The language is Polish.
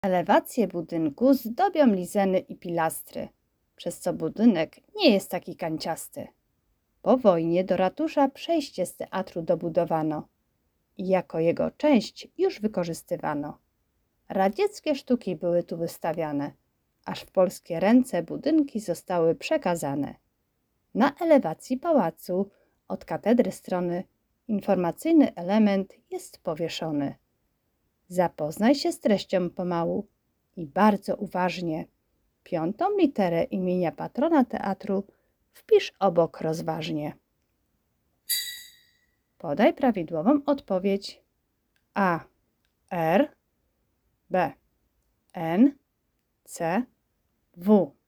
Elewację budynku zdobią lizeny i pilastry, przez co budynek nie jest taki kanciasty. Po wojnie do ratusza przejście z teatru dobudowano i jako jego część już wykorzystywano. Radzieckie sztuki były tu wystawiane, aż w polskie ręce budynki zostały przekazane. Na elewacji pałacu od katedry strony informacyjny element jest powieszony. Zapoznaj się z treścią pomału i bardzo uważnie. 5. literę imienia patrona teatru wpisz obok rozważnie. Podaj prawidłową odpowiedź. A. R. B. N. C. W.